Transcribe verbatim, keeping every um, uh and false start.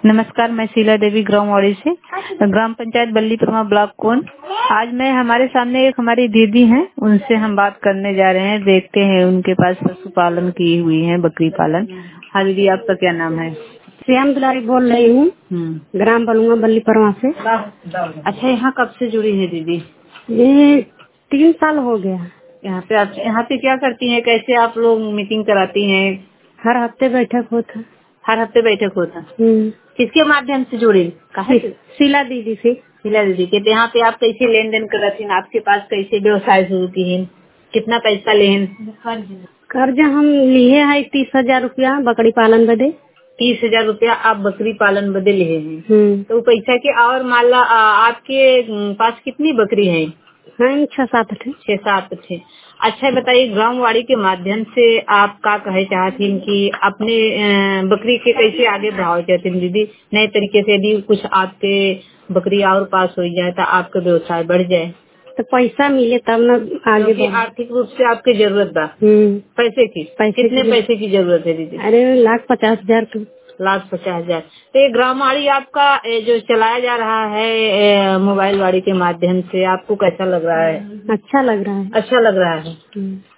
नमस्कार, मैं शीला देवी ग्रामवाड़ी से, ग्राम पंचायत बल्लीपरमा ब्लॉक कोन। आज मैं हमारे सामने एक हमारी दीदी हैं, उनसे हम बात करने जा रहे हैं। देखते हैं उनके पास पशुपालन की हुई है, बकरी पालन। हाँ दीदी, आपका क्या नाम है? श्याम दुलारी बोल रही हूँ, हम्म। ग्राम बलुआ बल्लीपरमा से। अच्छा, यहाँ कब से जुड़ी है दीदी? ये तीन साल हो गया। यहाँ पे आप यहाँ पे क्या करती हैं? कैसे आप लोग मीटिंग कराती हैं? हर हफ्ते बैठक होता। हर हफ्ते बैठक होता। हम्म। किसके माध्यम से जुड़ी? कहा से? शीला दीदी से। शीला दीदी के। तो यहाँ पे आप कैसे लेन देन करती हैं? आपके पास कैसे व्यवसाय शुरू की है? कितना पैसा लेन? कर्ज हम लिए है तीस हजार रूपया बकरी पालन बदे। तीस हजार रूपया आप बकरी पालन बदे लिए हैं। हम्म। तो पैसा के और मान ला आ, आपके पास कितनी बकरी है? हाँ, छह सात थे। छह सात थे। अच्छा बताइए, ग्रामवाड़ी के माध्यम से आप क्या कहे चाहती हैं कि अपने अ, बकरी के कैसे आगे बढ़ाओ चाहती हैं दीदी? नए तरीके से यदि कुछ आपके बकरी और पास हो जाए तो आपका व्यवसाय बढ़ जाए, तो पैसा मिले तब न आगे क्योंकि बढ़े। आर्थिक रूप से आपकी जरूरत बा हम्म। पैसे की। पैसे कितने की पैसे की जरूरत है दीदी? अरे लाख पचास हजार तो। लाख पचास हजार। तो ये ग्रामवाड़ी आपका ए, जो चलाया जा रहा है ए, मोबाइल वाड़ी के माध्यम से, आपको कैसा लग रहा है? अच्छा लग रहा है। अच्छा लग रहा है। हम्म।